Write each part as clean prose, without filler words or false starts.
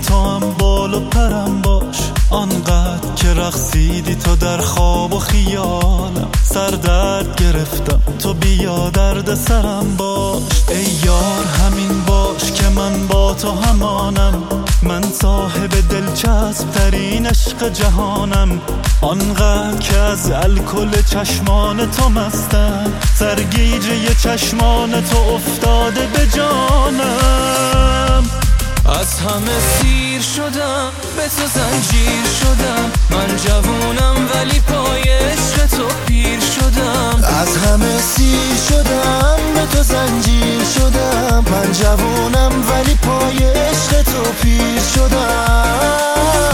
تو هم بال و پرم باش، آنقدر که رقصیدی تو در خواب و خیالم. سر درد گرفتم تو بیا درد سرم باش. ای یار همین باش که من با تو همانم، من صاحب دلچسب ترین عشق جهانم. آنقدر که از الکل چشمان تو مستم، سرگیجه چشمان تو افتاده به جانم. از همه سیر شدم، به تو زنجیر شدم. من جوونم ولی پای عشق تو پیر شدم. از همه سیر شدم، به تو زنجیر شدم. من جوونم ولی پای عشق تو پیر شدم.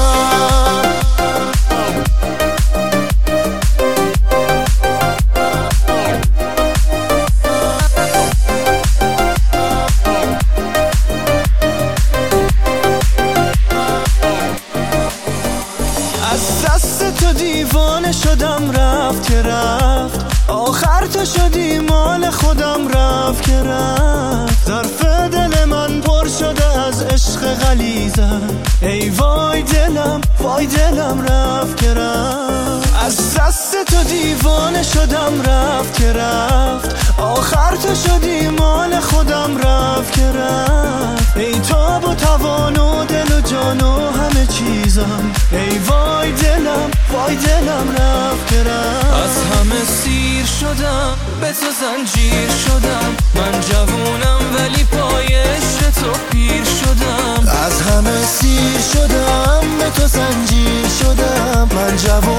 از دست تو دیوانه شدم، رفت که رفت. آخر تو شدی مال خودم، رفت که رفت. ظرف دل من پر شده از عشق غلیظم. ای وای دلم، وای دلم، رفت که رفت. از دست تو دیوانه شدم، رفت که رفت. آخر تو شدی مال خودم، رفت که رفت. ای تاب و توان و دل و جان و همه چیزم. ای وای دلم، وای دلم، رفت که رفت. از همه سیر شدم، به تو زنجیر شدم. من جوونم ولی پای عشق تو پیر شدم. از همه سیر شدم، به تو زنجیر شدم. من جوونم